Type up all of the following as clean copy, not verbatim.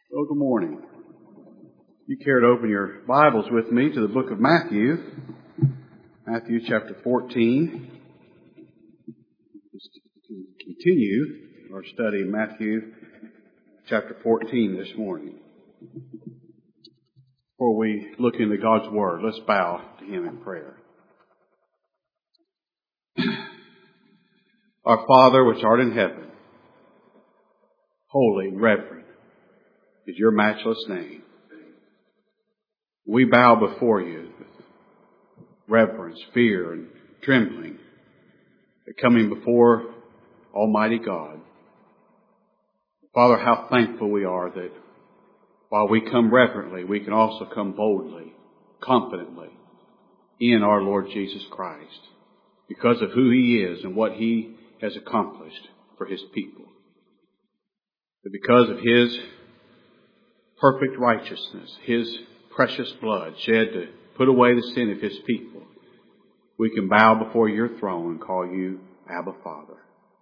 Well, good morning. You care to open your Bibles with me to the book of Matthew. Matthew chapter 14. Let's continue our study in Matthew chapter 14 this morning. Before we look into God's Word, let's bow to Him in prayer. Our Father, which art in heaven, holy and reverend is your matchless name. We bow before you with reverence, fear, and trembling, coming before Almighty God. Father, how thankful we are that while we come reverently, we can also come boldly, confidently in our Lord Jesus Christ because of who He is and what He has accomplished for His people. But because of His perfect righteousness, His precious blood shed to put away the sin of His people, we can bow before your throne and call you Abba Father.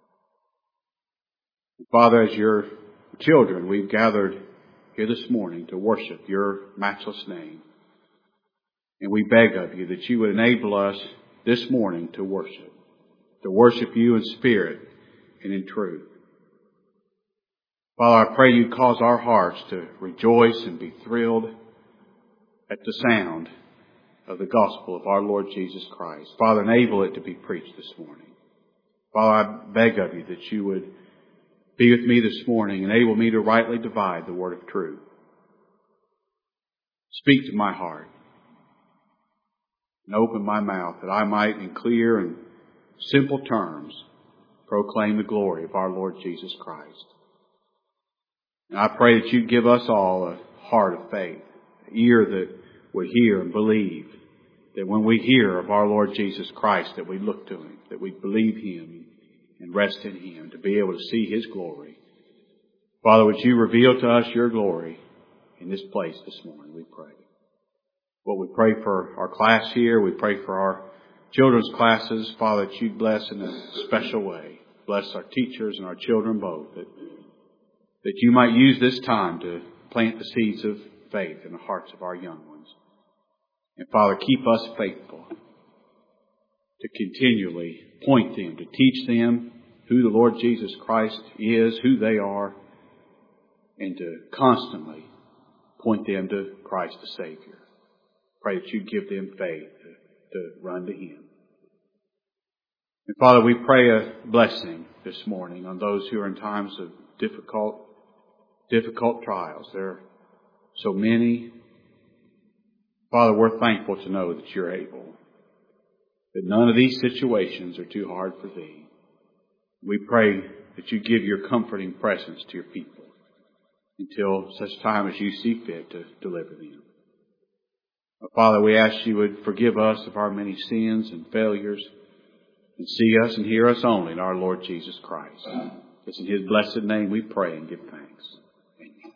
Father, as your children, we've gathered here this morning to worship your matchless name. And we beg of you that you would enable us this morning to worship you in spirit and in truth. Father, I pray you cause our hearts to rejoice and be thrilled at the sound of the gospel of our Lord Jesus Christ. Father, enable it to be preached this morning. Father, I beg of you that you would be with me this morning, enable me to rightly divide the word of truth. Speak to my heart and open my mouth that I might in clear and simple terms proclaim the glory of our Lord Jesus Christ. And I pray that you give us all a heart of faith, an ear that would hear and believe, that when we hear of our Lord Jesus Christ, that we look to Him, that we believe Him and rest in Him, to be able to see His glory. Father, would you reveal to us your glory in this place this morning, we pray. Well, we pray for our class here. We pray for our children's classes. Father, that you bless in a special way. Bless our teachers and our children both, that you might use this time to plant the seeds of faith in the hearts of our young ones. And Father, keep us faithful to continually point them, to teach them who the Lord Jesus Christ is, who they are, and to constantly point them to Christ the Savior. Pray that you give them faith to run to Him. And Father, we pray a blessing this morning on those who are in times of difficult trials. There are so many. Father, we're thankful to know that you're able, that none of these situations are too hard for Thee. We pray that you give your comforting presence to your people until such time as you see fit to deliver them. Father, we ask you would forgive us of our many sins and failures and see us and hear us only in our Lord Jesus Christ. It's in His blessed name we pray and give thanks. Amen.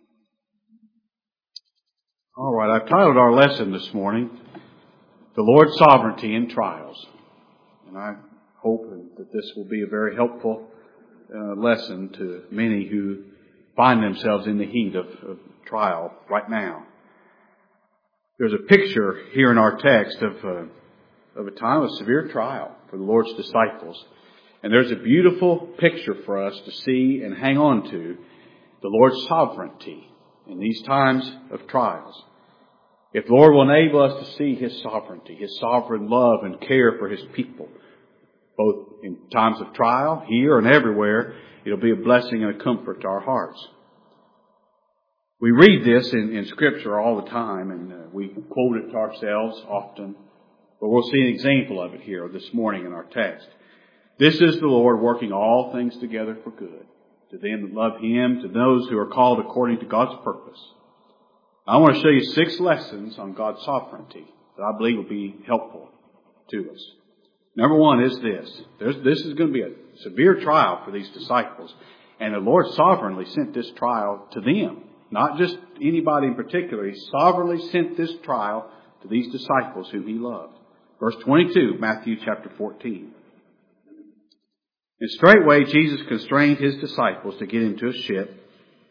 All right, I've titled our lesson this morning, The Lord's Sovereignty in Trials. And I hope that this will be a very helpful lesson to many who find themselves in the heat of trial right now. There's a picture here in our text of a time of severe trial for the Lord's disciples. And there's a beautiful picture for us to see and hang on to, the Lord's sovereignty in these times of trials. If the Lord will enable us to see His sovereignty, His sovereign love and care for His people, both in times of trial, here and everywhere, it'll be a blessing and a comfort to our hearts. We read this in Scripture all the time, and we quote it to ourselves often. But we'll see an example of it here this morning in our text. This is the Lord working all things together for good, to them that love Him, to those who are called according to God's purpose. I want to show you 6 lessons on God's sovereignty that I believe will be helpful to us. Number 1 is this. This is going to be a severe trial for these disciples. And the Lord sovereignly sent this trial to them. Not just anybody in particular. He sovereignly sent this trial to these disciples whom He loved. Verse 22, Matthew chapter 14. And straightway Jesus constrained His disciples to get into a ship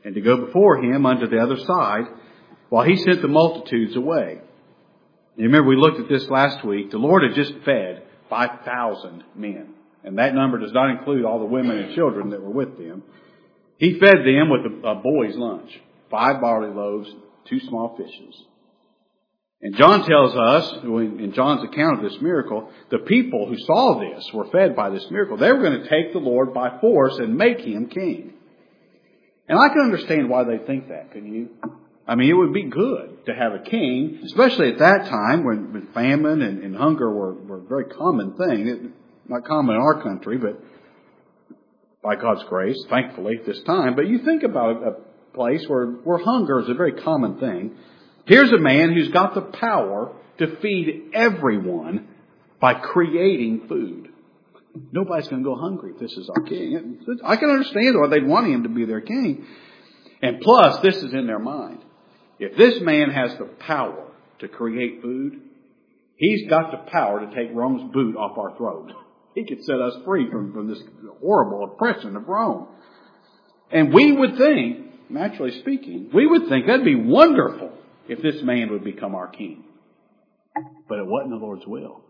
and to go before him unto the other side, while he sent the multitudes away. You remember we looked at this last week. The Lord had just fed 5,000 men. And that number does not include all the women and children that were with them. He fed them with a boy's lunch. 5 barley loaves, 2 small fishes. And John tells us, in John's account of this miracle, the people who saw this were fed by this miracle. They were going to take the Lord by force and make him king. And I can understand why they think that, can you? I mean, it would be good to have a king, especially at that time when famine and hunger were a very common thing. Not common in our country, but by God's grace, thankfully, at this time. But you think about a place where hunger is a very common thing. Here's a man who's got the power to feed everyone by creating food. Nobody's going to go hungry if this is our king. I can understand why they'd want him to be their king. And plus, this is in their mind. If this man has the power to create food, he's got the power to take Rome's boot off our throat. He could set us free from this horrible oppression of Rome. And we would think, naturally speaking, we would think that'd be wonderful if this man would become our king. But it wasn't the Lord's will.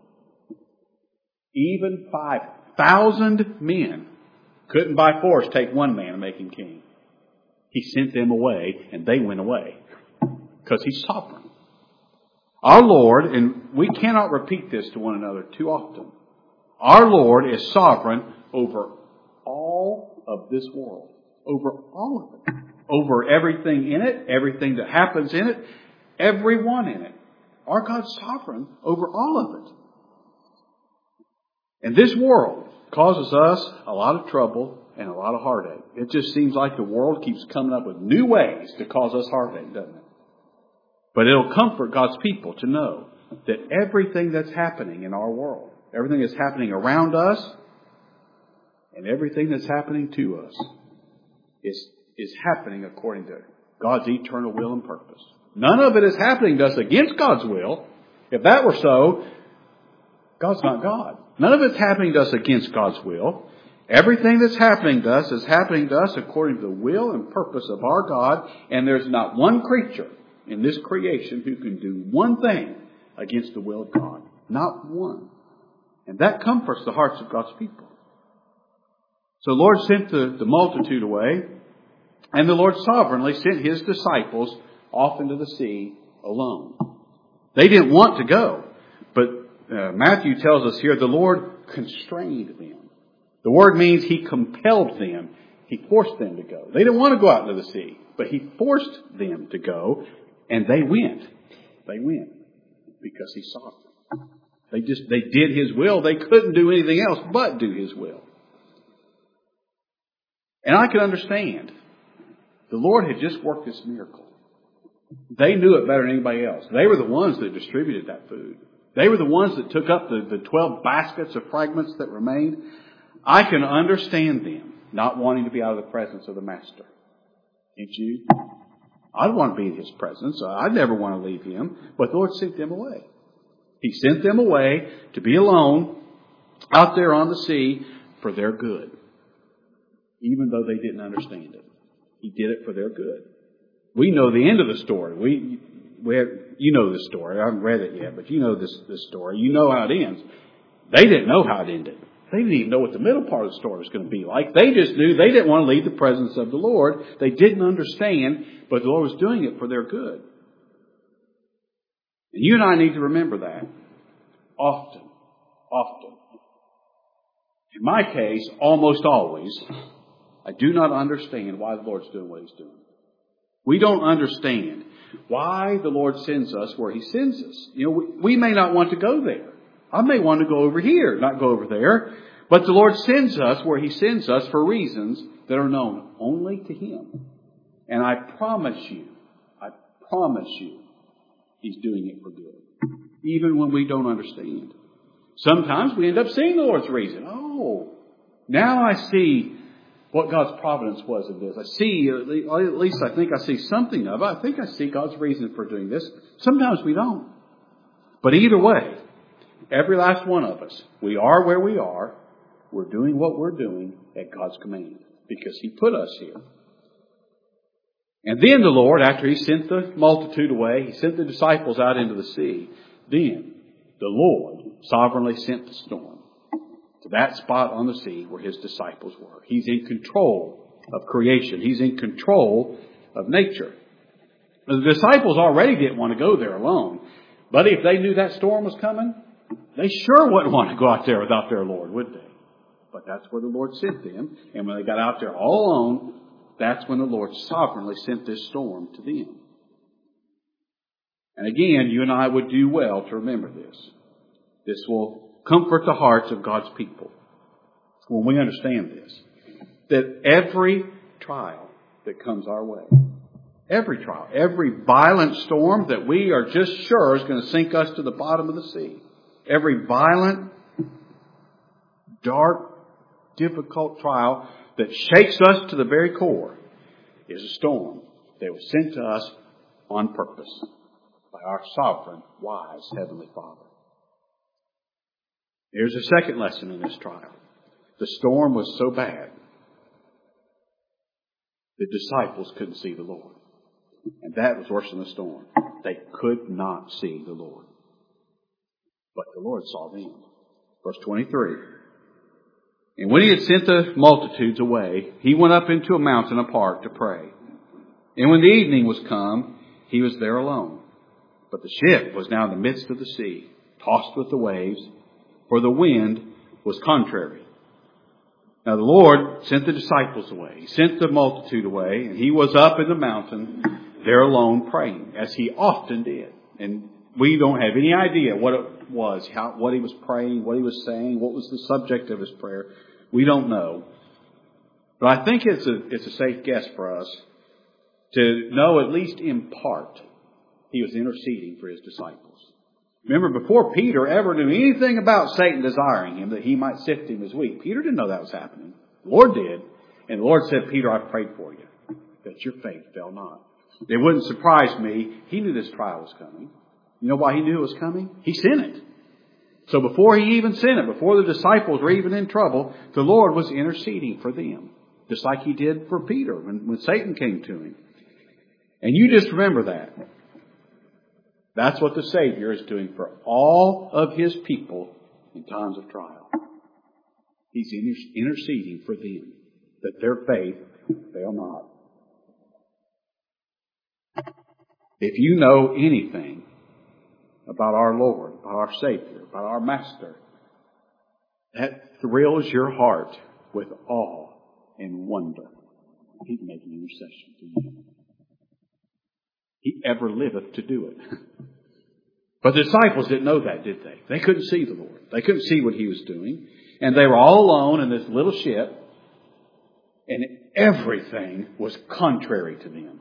Even 5,000 men couldn't by force take one man and make him king. He sent them away, and they went away. Because he's sovereign. Our Lord, and we cannot repeat this to one another too often, our Lord is sovereign over all of this world. Over all of it. Over everything in it, everything that happens in it, everyone in it. Our God's sovereign over all of it. And this world causes us a lot of trouble and a lot of heartache. It just seems like the world keeps coming up with new ways to cause us heartache, doesn't it? But it'll comfort God's people to know that everything that's happening in our world, everything that's happening around us, and everything that's happening to us is happening according to God's eternal will and purpose. None of it is happening to us against God's will. If that were so, God's not God. None of it's happening to us against God's will. Everything that's happening to us is happening to us according to the will and purpose of our God. And there's not one creature in this creation who can do one thing against the will of God. Not one. And that comforts the hearts of God's people. So the Lord sent the multitude away, and the Lord sovereignly sent His disciples off into the sea alone. They didn't want to go, but Matthew tells us here the Lord constrained them. The word means He compelled them. He forced them to go. They didn't want to go out into the sea, but He forced them to go, and they went. They went because He saw them. They did His will. They couldn't do anything else but do His will. And I can understand. The Lord had just worked this miracle. They knew it better than anybody else. They were the ones that distributed that food. They were the ones that took up the 12 baskets of fragments that remained. I can understand them not wanting to be out of the presence of the Master. Can't you? I'd want to be in His presence. I'd never want to leave Him. But the Lord sent them away. He sent them away to be alone out there on the sea for their good. Even though they didn't understand it. He did it for their good. We know the end of the story. You know the story. I haven't read it yet, but you know this story. You know how it ends. They didn't know how it ended. They didn't even know what the middle part of the story was going to be like. They just knew they didn't want to leave the presence of the Lord. They didn't understand, but the Lord was doing it for their good. And you and I need to remember that. Often. In my case, almost always, I do not understand why the Lord's doing what He's doing. We don't understand why the Lord sends us where He sends us. You know, we may not want to go there. I may want to go over here, not go over there. But the Lord sends us where He sends us for reasons that are known only to Him. And I promise you, He's doing it for good. Even when we don't understand. Sometimes we end up seeing the Lord's reason. Oh, now I see what God's providence was in this. I see, at least I think I see something of it. I think I see God's reason for doing this. Sometimes we don't. But either way, every last one of us, we are where we are. We're doing what we're doing at God's command because He put us here. And then the Lord, after He sent the multitude away, He sent the disciples out into the sea. Then the Lord sovereignly sent the storm to that spot on the sea where His disciples were. He's in control of creation. He's in control of nature. The disciples already didn't want to go there alone. But if they knew that storm was coming, they sure wouldn't want to go out there without their Lord, would they? But that's where the Lord sent them. And when they got out there all alone, that's when the Lord sovereignly sent this storm to them. And again, you and I would do well to remember this. This will comfort the hearts of God's people when we understand this. That every trial that comes our way, every trial, every violent storm that we are just sure is going to sink us to the bottom of the sea, every violent, dark, difficult trial that shakes us to the very core is a storm that was sent to us on purpose by our sovereign, wise Heavenly Father. Here's a second lesson in this trial. The storm was so bad, the disciples couldn't see the Lord. And that was worse than the storm. They could not see the Lord. But the Lord saw them. Verse 23. And when He had sent the multitudes away, He went up into a mountain apart to pray. And when the evening was come, He was there alone. But the ship was now in the midst of the sea, tossed with the waves, for the wind was contrary. Now the Lord sent the disciples away. He sent the multitude away, and He was up in the mountain there alone praying, as He often did. And we don't have any idea what it was, what He was praying, what He was saying, what was the subject of His prayer. We don't know. But I think it's a safe guess for us to know, at least in part, He was interceding for His disciples. Remember, before Peter ever knew anything about Satan desiring him, that he might sift him as wheat, Peter didn't know that was happening. The Lord did. And the Lord said, Peter, I prayed for you, that your faith fail not. It wouldn't surprise me. He knew this trial was coming. You know why He knew it was coming? He sent it. So before He even sent it, before the disciples were even in trouble, the Lord was interceding for them, just like He did for Peter when Satan came to him. And you just remember that. That's what the Savior is doing for all of His people in times of trial. He's interceding for them, that their faith fail not. If you know anything about our Lord, about our Savior, about our Master, that thrills your heart with awe and wonder. He's making intercession for you. He ever liveth to do it. But the disciples didn't know that, did they? They couldn't see the Lord. They couldn't see what He was doing. And they were all alone in this little ship. And everything was contrary to them.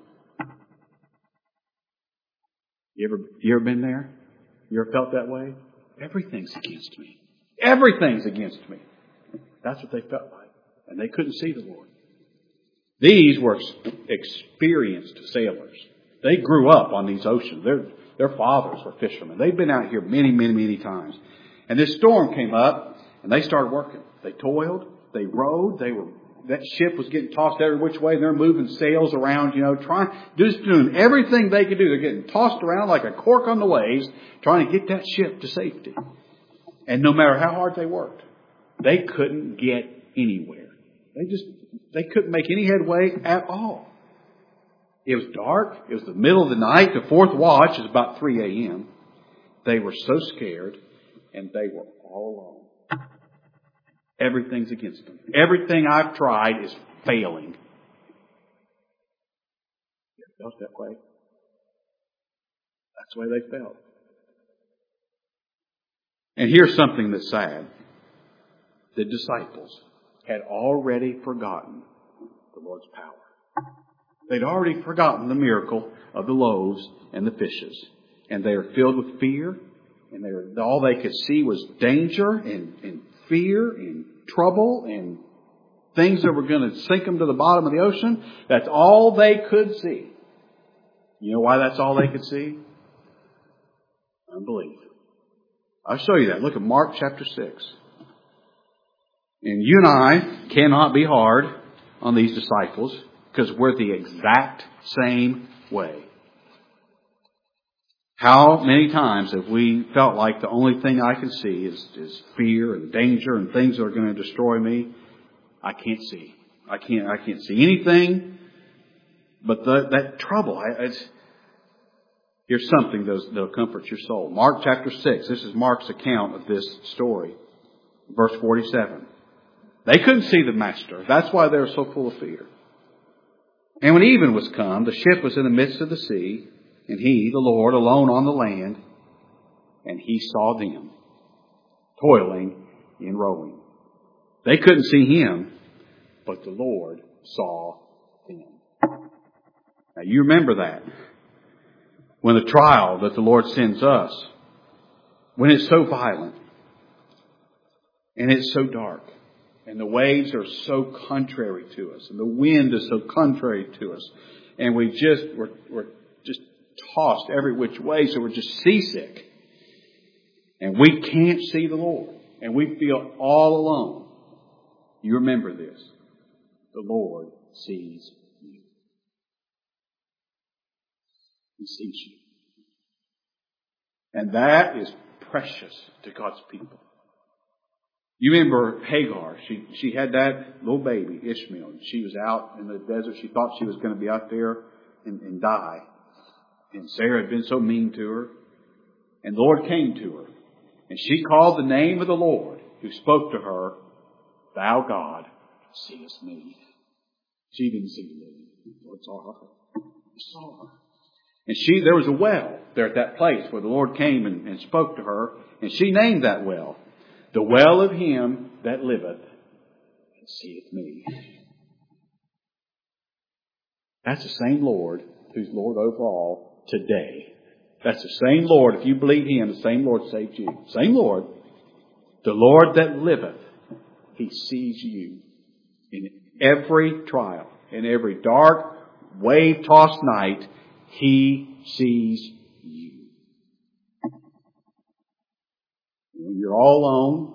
You ever been there? You ever felt that way? Everything's against me. Everything's against me. That's what they felt like. And they couldn't see the Lord. These were experienced sailors. They grew up on these oceans. Their fathers were fishermen. They'd been out here many, many, many times. And this storm came up, and they started working. They toiled. They rowed. That ship was getting tossed every which way. They're moving sails around, just doing everything they could do. They're getting tossed around like a cork on the waves, trying to get that ship to safety. And no matter how hard they worked, they couldn't get anywhere. They couldn't make any headway at all. It was dark. It was the middle of the night. The fourth watch is about 3 a.m. They were so scared, and they were all alone. Everything's against them. Everything I've tried is failing. You ever felt that way? That's the way they felt. And here's something that's sad. The disciples had already forgotten the Lord's power. They'd already forgotten the miracle of the loaves and the fishes. And they were filled with fear. And all they could see was danger and fear and trouble and things that were going to sink them to the bottom of the ocean. That's all they could see. You know why that's all they could see? Unbelief. I'll show you that. Look at Mark chapter 6. And you and I cannot be hard on these disciples. because we're the exact same way. How many times have we felt like the only thing I can see is fear and danger and things that are going to destroy me? I can't see. I can't see anything but that trouble. Here's something that'll comfort your soul. Mark chapter 6. This is Mark's account of this story. Verse 47. They couldn't see the Master. That's why they were so full of fear. And when even was come, the ship was in the midst of the sea, and he, the Lord, alone on the land, and he saw them toiling in rowing. They couldn't see him, but the Lord saw them. Now you remember that. When the trial that the Lord sends us, when it's so violent, and it's so dark, and the waves are so contrary to us, and the wind is so contrary to us, and we're just tossed every which way, so we're just seasick. And we can't see the Lord. And we feel all alone. You remember this. The Lord sees you. He sees you. And that is precious to God's people. You remember Hagar. She had that little baby, Ishmael. She was out in the desert. She thought she was going to be out there and die. And Sarah had been so mean to her. And the Lord came to her. And she called the name of the Lord who spoke to her, Thou God, seest me. She didn't see the Lord. The Lord saw her. He saw her. And there was a well there at that place where the Lord came and spoke to her. And she named that well, the well of him that liveth and seeth me. That's the same Lord who's Lord over all today. That's the same Lord. If you believe him, the same Lord saved you. Same Lord. The Lord that liveth, he sees you in every trial, in every dark, wave-tossed night. He sees you. When you're all alone,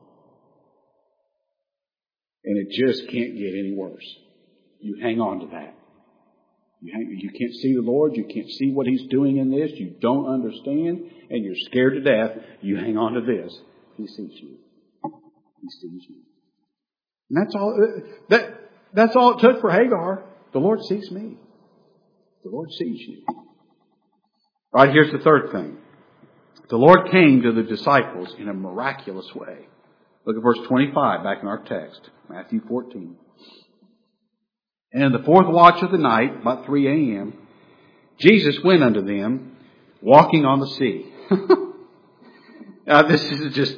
and it just can't get any worse, you hang on to that. You can't see the Lord. You can't see what he's doing in this. You don't understand, and you're scared to death. You hang on to this. He sees you. He sees you. And that's all it took for Hagar. The Lord sees me. The Lord sees you. All right, here's the third thing. The Lord came to the disciples in a miraculous way. Look at verse 25 back in our text, Matthew 14. And in the fourth watch of the night, about 3 a.m., Jesus went unto them, walking on the sea. Now, this is just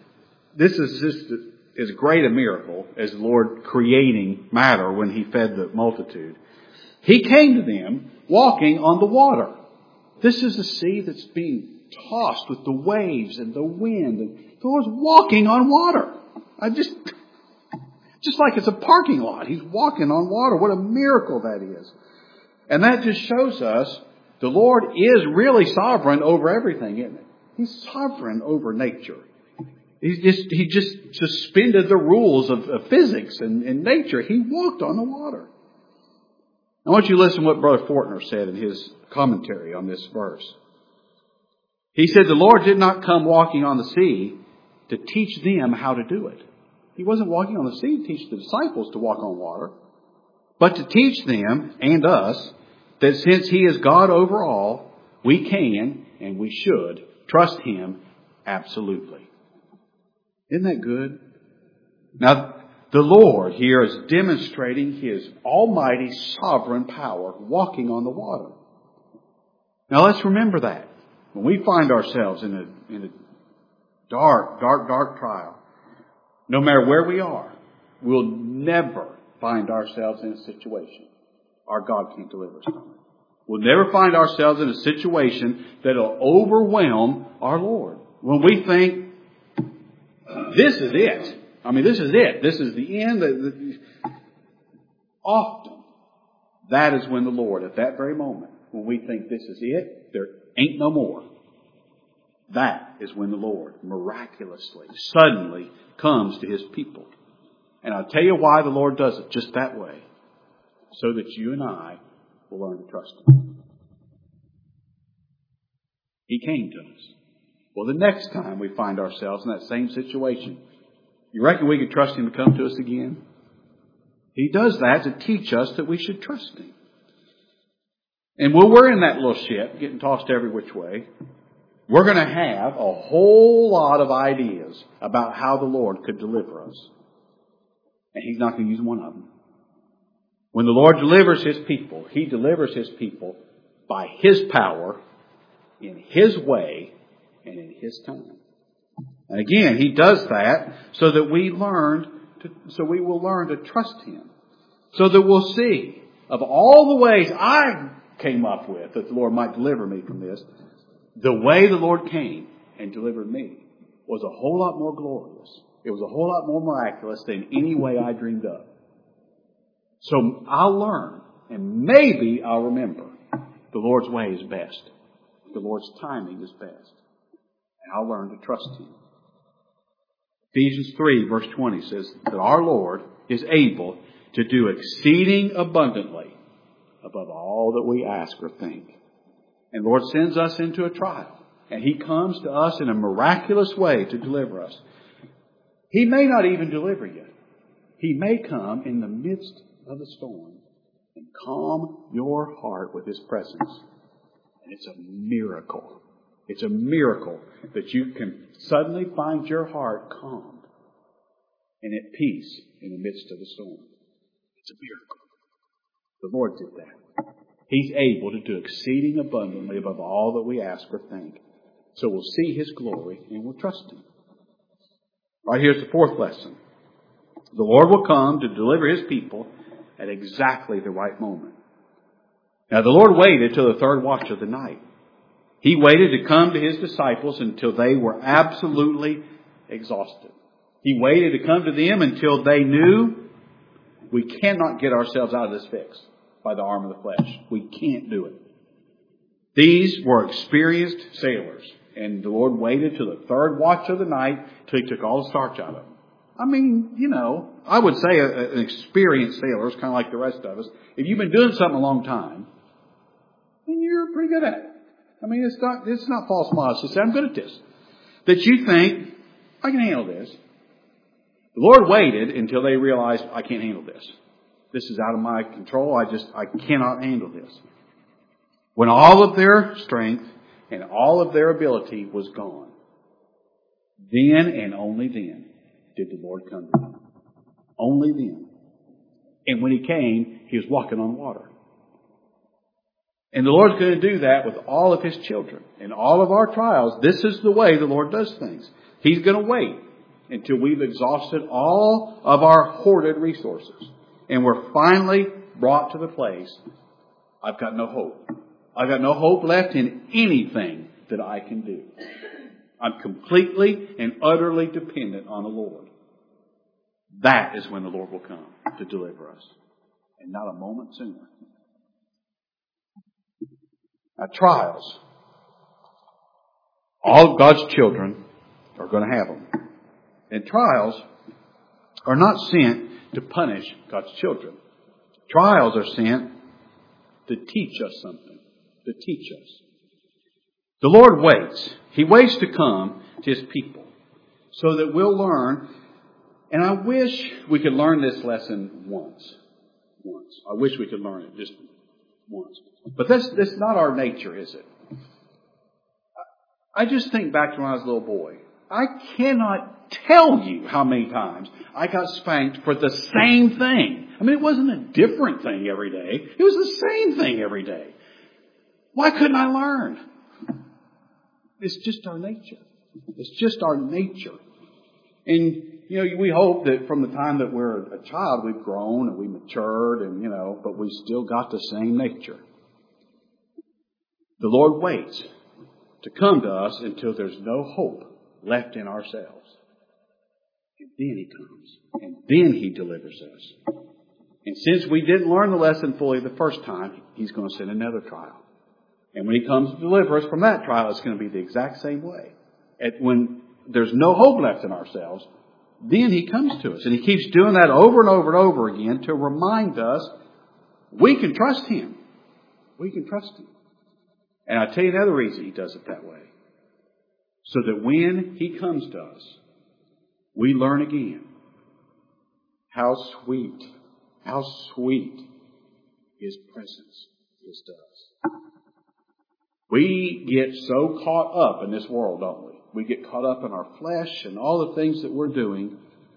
as great a miracle as the Lord creating matter when he fed the multitude. He came to them walking on the water. This is the sea that's being tossed with the waves and the wind. And the Lord's walking on water. Just like it's a parking lot. He's walking on water. What a miracle that is. And that just shows us the Lord is really sovereign over everything, isn't it? He's sovereign over nature. He just suspended the rules of physics and nature. He walked on the water. I want you to listen to what Brother Fortner said in his commentary on this verse. He said, the Lord did not come walking on the sea to teach them how to do it. He wasn't walking on the sea to teach the disciples to walk on water, but to teach them and us that since he is God over all, we can and we should trust him absolutely. Isn't that good? Now, the Lord here is demonstrating his almighty sovereign power walking on the water. Now let's remember that. When we find ourselves in a dark trial, no matter where we are, we'll never find ourselves in a situation our God can't deliver us from. We'll never find ourselves in a situation that will overwhelm our Lord. When we think, this is it. I mean, this is it. This is the end. Often, that is when the Lord, at that very moment, when we think this is it, there ain't no more. That is when the Lord miraculously, suddenly comes to his people. And I'll tell you why the Lord does it just that way. so that you and I will learn to trust Him. He came to us. Well, the next time we find ourselves in that same situation, you reckon we could trust Him to come to us again? He does that to teach us that we should trust Him. And when we're in that little ship, getting tossed every which way, we're going to have a whole lot of ideas about how the Lord could deliver us. And He's not going to use one of them. When the Lord delivers His people, He delivers His people by His power, in His way, and in His time. And again, He does that so that we will learn to trust Him. So that we'll see, of all the ways I came up with that the Lord might deliver me from this, the way the Lord came and delivered me was a whole lot more glorious. It was a whole lot more miraculous than any way I dreamed of. So I'll learn, and maybe I'll remember, the Lord's way is best. The Lord's timing is best. And I'll learn to trust Him. Ephesians 3 verse 20 says that our Lord is able to do exceeding abundantly above all that we ask or think. And the Lord sends us into a trial. And He comes to us in a miraculous way to deliver us. He may not even deliver you. He may come in the midst of the storm and calm your heart with His presence. And it's a miracle. It's a miracle that you can suddenly find your heart calmed and at peace in the midst of the storm. It's a miracle. The Lord did that. He's able to do exceeding abundantly above all that we ask or think. So we'll see His glory and we'll trust Him. All right, here's the fourth lesson. The Lord will come to deliver His people at exactly the right moment. Now, the Lord waited till the third watch of the night. He waited to come to His disciples until they were absolutely exhausted. He waited to come to them until they knew we cannot get ourselves out of this fix by the arm of the flesh. We can't do it. These were experienced sailors, and the Lord waited till the third watch of the night till He took all the starch out of them. I mean, I would say an experienced sailor is kind of like the rest of us. If you've been doing something a long time, then you're pretty good at it. I mean, it's not false modesty to say, I'm good at this. That you think, I can handle this. The Lord waited until they realized, I can't handle this. This is out of my control. I cannot handle this. When all of their strength and all of their ability was gone, then and only then did the Lord come to them. Only then. And when He came, He was walking on water. And the Lord's going to do that with all of His children. In all of our trials, this is the way the Lord does things. He's going to wait until we've exhausted all of our hoarded resources. And we're finally brought to the place, I've got no hope. I've got no hope left in anything that I can do. I'm completely and utterly dependent on the Lord. That is when the Lord will come to deliver us. And not a moment sooner. Now, trials. All of God's children are going to have them. And trials are not sent to punish God's children. Trials are sent to teach us something. To teach us. The Lord waits. He waits to come to His people so that we'll learn. And I wish we could learn this lesson once. I wish we could learn it just once. But that's not our nature, is it? I just think back to when I was a little boy. I cannot tell you how many times I got spanked for the same thing. I mean, it wasn't a different thing every day. It was the same thing every day. Why couldn't I learn? It's just our nature. It's just our nature. And, we hope that from the time that we're a child, we've grown and we matured and, but we still got the same nature. The Lord waits to come to us until there's no hope left in ourselves. And then He comes. And then He delivers us. And since we didn't learn the lesson fully the first time, He's going to send another trial. And when He comes to deliver us from that trial, it's going to be the exact same way. When there's no hope left in ourselves, then He comes to us. And He keeps doing that over and over and over again to remind us We can trust Him. We can trust Him. And I'll tell you another reason He does it that way. So that when He comes to us, we learn again how sweet His presence is to us. We get so caught up in this world, don't we? We get caught up in our flesh and all the things that we're doing.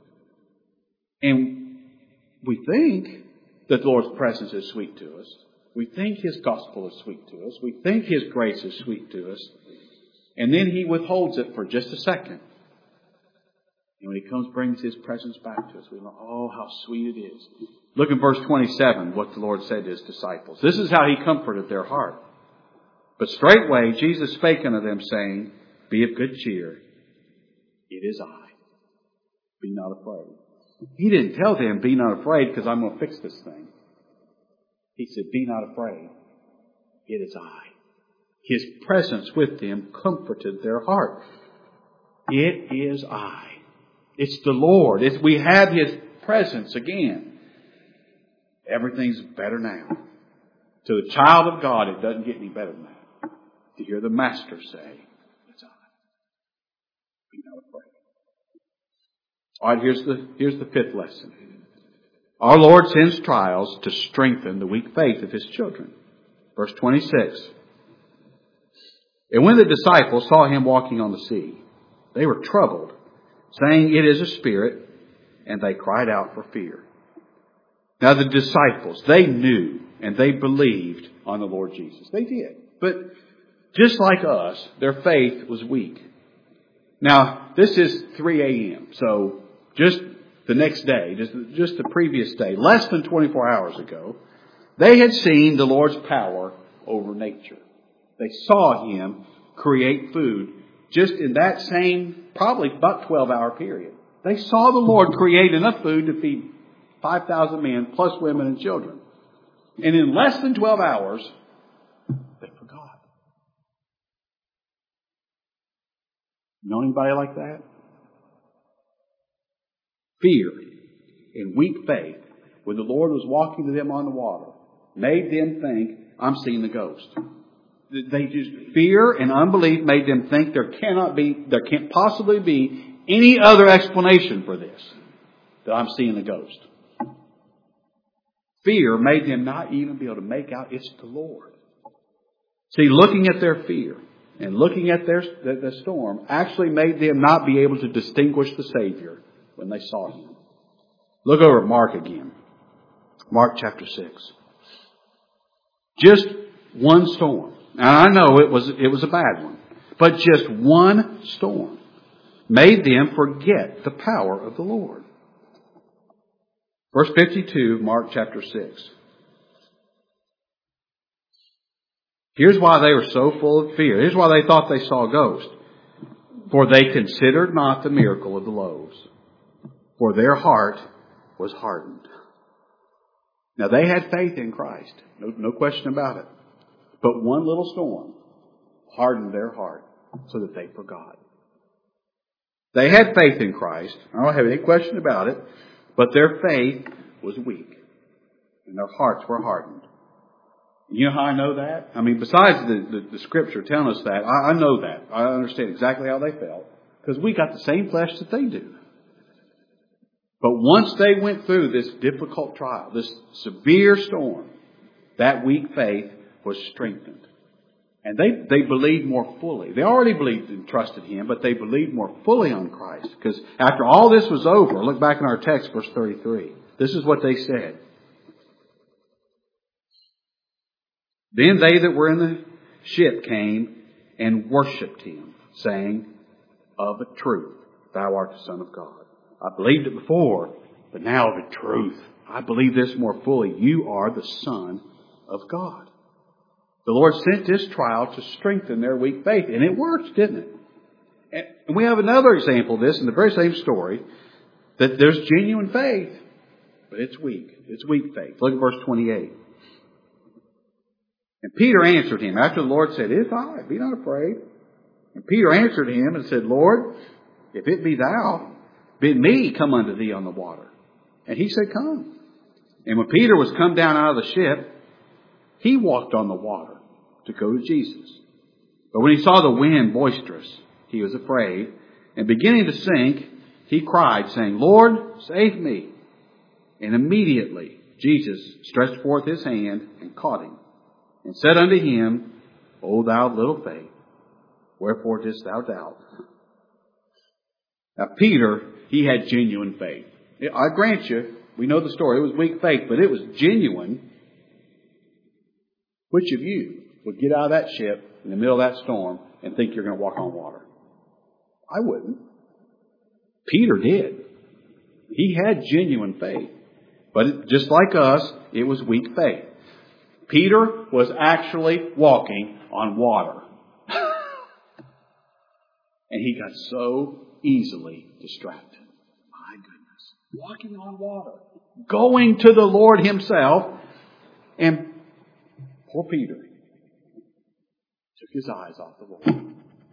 And we think that the Lord's presence is sweet to us. We think His gospel is sweet to us. We think His grace is sweet to us. And then He withholds it for just a second. And when He comes, brings His presence back to us, we go, oh, how sweet it is. Look in verse 27, what the Lord said to His disciples. This is how He comforted their heart. But straightway Jesus spake unto them, saying, Be of good cheer. It is I. Be not afraid. He didn't tell them, be not afraid, because I'm going to fix this thing. He said, be not afraid. It is I. His presence with them comforted their heart. It is I. It's the Lord. We have His presence again. Everything's better now. To the child of God, it doesn't get any better than that. To hear the Master say, it's I. Be not afraid. All right, here's the fifth lesson. Our Lord sends trials to strengthen the weak faith of His children. Verse 26. And when the disciples saw Him walking on the sea, they were troubled, saying, It is a spirit, and they cried out for fear. Now the disciples, they knew and they believed on the Lord Jesus. They did. But just like us, their faith was weak. Now, this is 3 a.m., so just the next day, just the previous day, less than 24 hours ago, they had seen the Lord's power over nature. They saw Him create food just in that same, probably about 12-hour period. They saw the Lord create enough food to feed 5,000 men, plus women and children. And in less than 12 hours, they forgot. Know anybody like that? Fear and weak faith, when the Lord was walking to them on the water, made them think, I'm seeing the ghost. Fear and unbelief made them think there can't possibly be any other explanation for this, that I'm seeing a ghost. Fear made them not even be able to make out it's the Lord. See, looking at their fear and looking at the storm actually made them not be able to distinguish the Savior when they saw Him. Look over at Mark again. Mark chapter 6. Just one storm. Now I know it was a bad one, but just one storm made them forget the power of the Lord. Verse 52, Mark chapter 6. Here's why they were so full of fear. Here's why they thought they saw a ghost. For they considered not the miracle of the loaves, for their heart was hardened. Now they had faith in Christ, no question about it. But one little storm hardened their heart so that they forgot. They had faith in Christ. I don't have any question about it. But their faith was weak. And their hearts were hardened. You know how I know that? I mean, besides the Scripture telling us that, I know that. I understand exactly how they felt. Because we got the same flesh that they do. But once they went through this difficult trial, this severe storm, that weak faith was strengthened. And they believed more fully. They already believed and trusted Him, but they believed more fully on Christ. Because after all this was over, look back in our text, verse 33. This is what they said. Then they that were in the ship came and worshipped Him, saying, Of a truth, Thou art the Son of God. I believed it before, but now of a truth, I believe this more fully. You are the Son of God. The Lord sent this trial to strengthen their weak faith. And it worked, didn't it? And we have another example of this in the very same story. That there's genuine faith, but it's weak. It's weak faith. Look at verse 28. And Peter answered Him. After the Lord said, It is I, be not afraid. And Peter answered Him and said, Lord, if it be Thou, bid me come unto Thee on the water. And He said, Come. And when Peter was come down out of the ship, he walked on the water to go to Jesus. But when he saw the wind boisterous, he was afraid, and beginning to sink, he cried, saying, Lord, save me. And immediately Jesus stretched forth his hand and caught him, and said unto him, O thou of little faith, wherefore didst thou doubt? Now Peter, he had genuine faith. I grant you, we know the story, it was weak faith, but it was genuine. Which of you would get out of that ship in the middle of that storm and think you're going to walk on water? I wouldn't. Peter did. He had genuine faith. But just like us, it was weak faith. Peter was actually walking on water. And he got so easily distracted. My goodness. Walking on water. Going to the Lord himself. And poor Peter took his eyes off the Lord.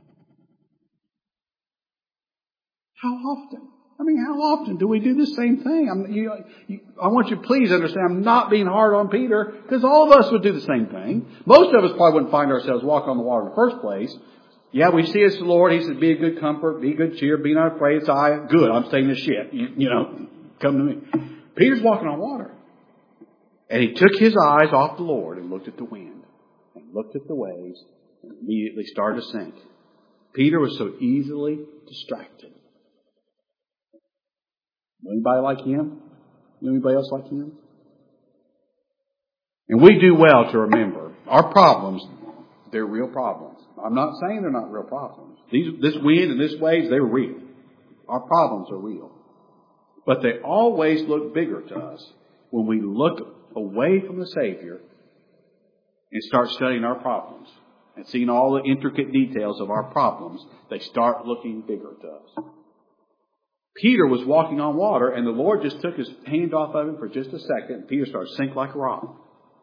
How often? How often do we do the same thing? I want you to please understand, I'm not being hard on Peter, because all of us would do the same thing. Most of us probably wouldn't find ourselves walking on the water in the first place. Yeah, we see it's the Lord. He says, be a good comfort, be good cheer, be not afraid. It's I. Good, I'm staying the ship. Come to me. Peter's walking on water. And he took his eyes off the Lord and looked at the wind and looked at the waves and immediately started to sink. Peter was so easily distracted. Anybody like him? Anybody else like him? And we do well to remember our problems, they're real problems. I'm not saying they're not real problems. This wind and this waves, they're real. Our problems are real. But they always look bigger to us when we look away from the Savior and start studying our problems and seeing all the intricate details of our problems. They start looking bigger to us. Peter was walking on water, and the Lord just took his hand off of him for just a second, and Peter started to sink like a rock.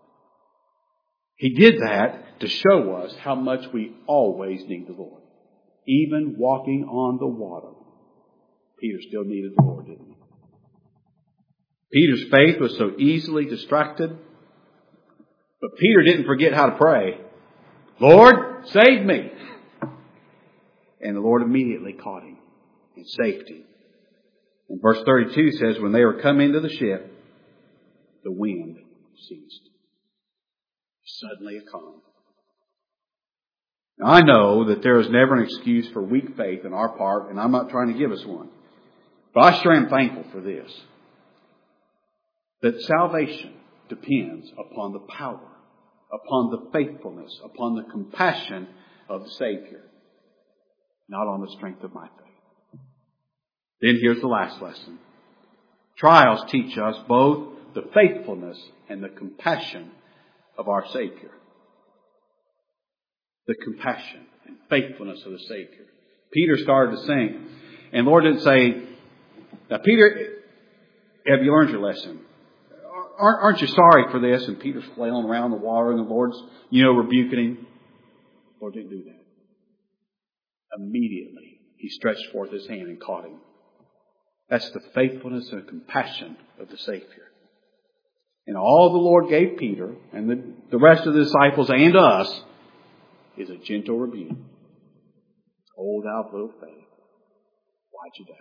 He did that to show us how much we always need the Lord. Even walking on the water, Peter still needed the Lord, didn't he? Peter's faith was so easily distracted, but Peter didn't forget how to pray. Lord, save me! And the Lord immediately caught him and saved him. And verse 32 says, when they were come into the ship, the wind ceased. Suddenly a calm. Now, I know that there is never an excuse for weak faith on our part, and I'm not trying to give us one. But I sure am thankful for this. That salvation depends upon the power, upon the faithfulness, upon the compassion of the Savior, not on the strength of my faith. Then here's the last lesson. Trials teach us both the faithfulness and the compassion of our Savior. The compassion and faithfulness of the Savior. Peter started to sink, and the Lord didn't say, now Peter, have you learned your lesson? Aren't you sorry for this? And Peter's flailing around the water and the Lord's, rebuking him. The Lord didn't do that. Immediately, he stretched forth his hand and caught him. That's the faithfulness and compassion of the Savior. And all the Lord gave Peter and the rest of the disciples and us is a gentle rebuke. O thou of little faith, why'd you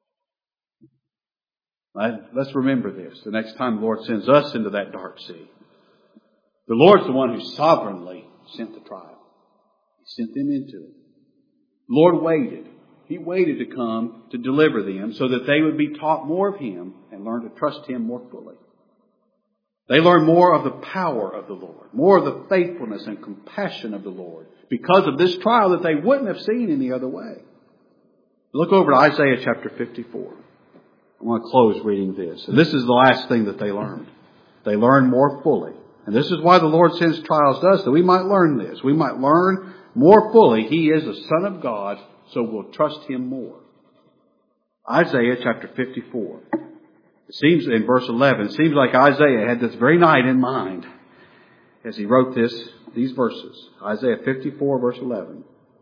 doubt? Let's remember this the next time the Lord sends us into that dark sea. The Lord's the one who sovereignly sent the trial. He sent them into it. The Lord waited. He waited to come to deliver them so that they would be taught more of Him and learn to trust Him more fully. They learn more of the power of the Lord, more of the faithfulness and compassion of the Lord because of this trial that they wouldn't have seen any other way. Look over to Isaiah chapter 54. I want to close reading this. And this is the last thing that they learned. They learned more fully. And this is why the Lord sends trials to us, that we might learn this. We might learn more fully. He is the Son of God, so we'll trust Him more. Isaiah chapter 54. It seems in verse 11, it seems like Isaiah had this very night in mind as he wrote these verses. Isaiah 54 verse 11.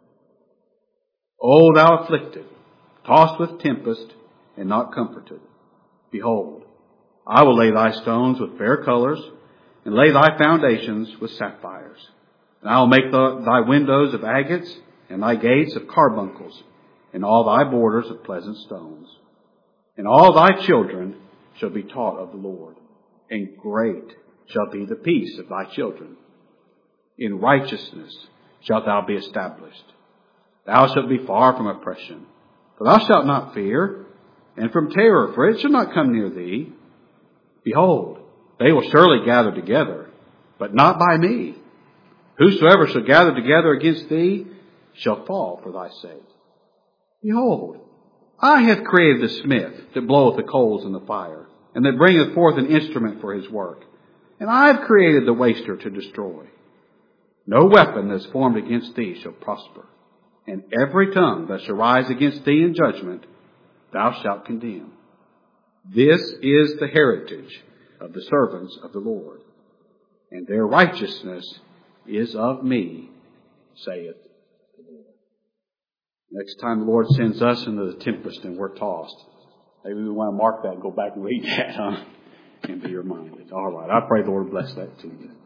O thou afflicted, tossed with tempest, and not comforted. Behold, I will lay thy stones with fair colors, and lay thy foundations with sapphires. And I will make thy windows of agates, and thy gates of carbuncles, and all thy borders of pleasant stones. And all thy children shall be taught of the Lord, and great shall be the peace of thy children. In righteousness shalt thou be established. Thou shalt be far from oppression, for thou shalt not fear, and from terror, for it shall not come near thee. Behold, they will surely gather together, but not by me. Whosoever shall gather together against thee shall fall for thy sake. Behold, I have created the smith that bloweth the coals in the fire, and that bringeth forth an instrument for his work. And I have created the waster to destroy. No weapon that is formed against thee shall prosper, and every tongue that shall rise against thee in judgment thou shalt condemn. This is the heritage of the servants of the Lord, and their righteousness is of me, saith the Lord. Next time the Lord sends us into the tempest and we're tossed, maybe we want to mark that and go back and read that, and be reminded. All right, I pray the Lord bless that to you.